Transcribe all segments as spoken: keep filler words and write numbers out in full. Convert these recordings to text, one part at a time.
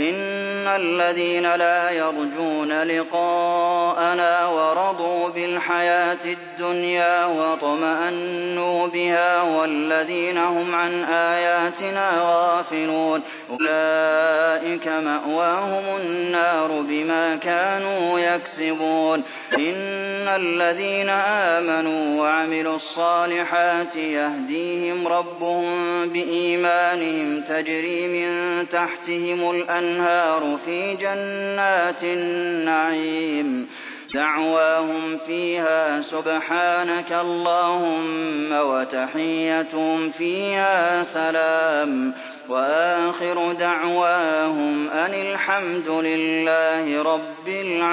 إن الذين لا يرجون لقاءنا ورضوا بالحياة الدنيا واطمأنوا بها والذين هم عن آياتنا غافلون أولئك مأواهم النار بما كانوا يكسبون إن الذين آمنوا وعملوا الصالحات يهديهم ربهم بإيمانهم تجري من تحتهم الأنهار في جنات النعيم دعواهم فيها سبحانك اللهم وتحيتهم فيها سلام وآخر دعواهم أن الحمد لله رب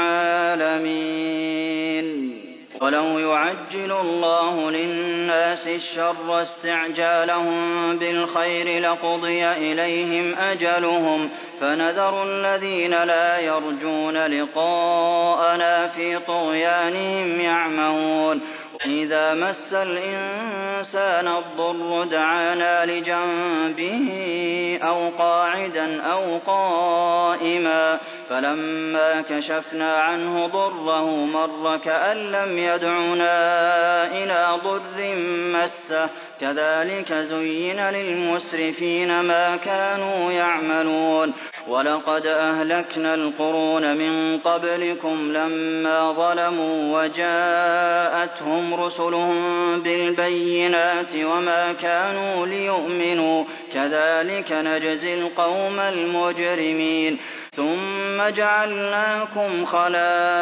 العالمين. ولو يعجل الله للناس الشر استعجالهم بالخير لقضي إليهم أجلهم فنذر الذين لا يرجون لقاءنا في طغيانهم يعمهون إذا مس الإنسان الضر دعانا لجنبه أو قاعدا أو قائما فلما كشفنا عنه ضره مر كأن لم يدعنا إلى ضر مسه كذلك زين للمسرفين ما كانوا يعملون ولقد أهلكنا القرون من قبلكم لما ظلموا وجاءتهم رسلهم بالبينات وما كانوا ليؤمنوا كذلك نجزي القوم المجرمين ثم جعلناكم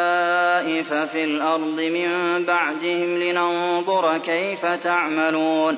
خلائف في الأرض من بعدهم لننظر كيف تعملون